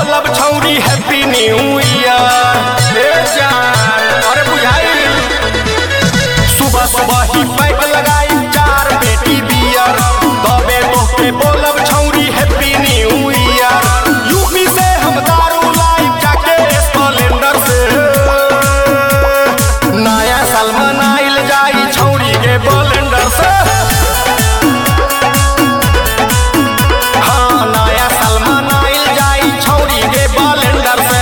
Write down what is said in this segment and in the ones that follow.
बोलब छौरी happy new year. अरे बुझाई सुबह सुबह ही पैक लगाई 4 पेटी बियर, तबे तोहके बोलब छौरी हैप्पी न्यू ईयर। यूपी से हम दारू लाई जाके स्प्लेंडर से, नया साल मनाइल जाई छौरी के ब्लेंडर से। हाँ नया साल मनाइल जाई छौरी के ब्लेंडर से।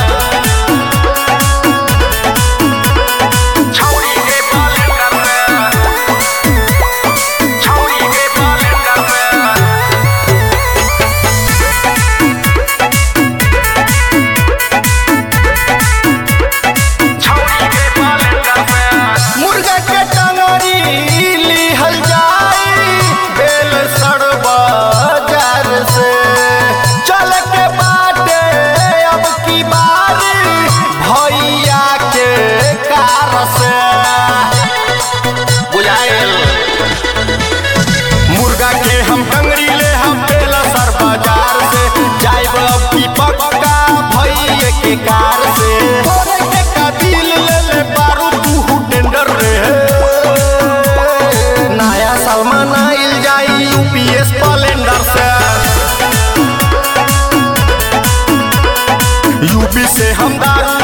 छौरी के ब्लेंडर से, छौरी के ब्लेंडर से। छौरी के ब्लेंडर से। मुर्गा के टंगरी लिहल जाई बेलसर बाजार से। चल के बाटे अब की बारी भैया के कार से, बुझाइल। मुर्गा के हम टंगरी ले हम बेलसर बाजार से, जाइब अब की पक्का भैया के कार से। थोड़े के काबिल ले ले बारू तू टेंडर रे। नया साल मनाइल जाई यूपीएस स्प्लेंडर से। यूपी से हम दारू